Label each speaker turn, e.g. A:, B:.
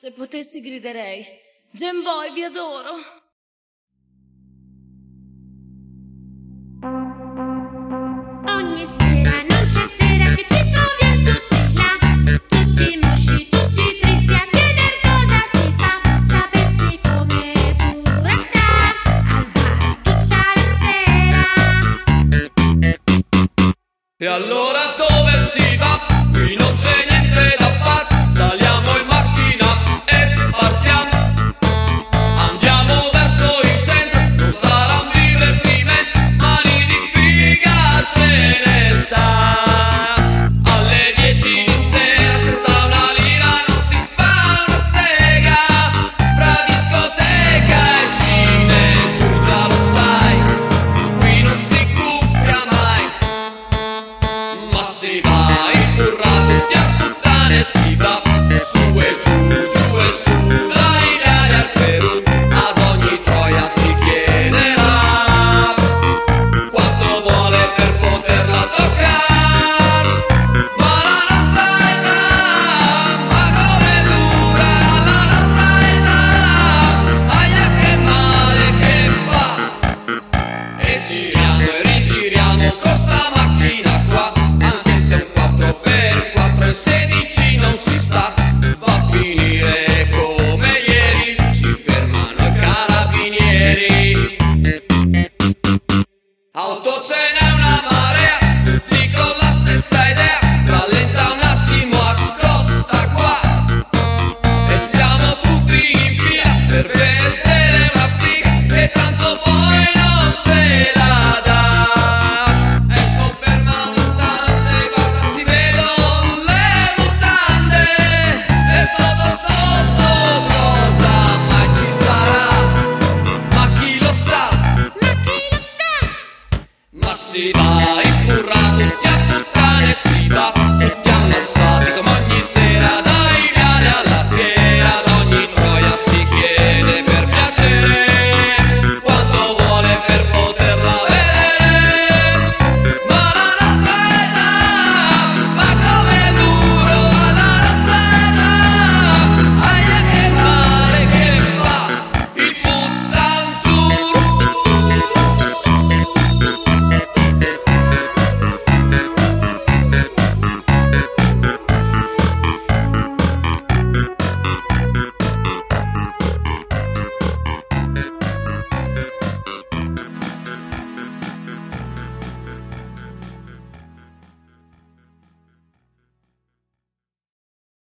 A: Se potessi griderei, Gemboy, vi adoro.
B: Ogni sera, non c'è sera che ci troviamo tutti là, tutti mosci, tutti tristi a chieder cosa si fa. Sapessi come pure star al bar tutta la sera.
C: E allora dove si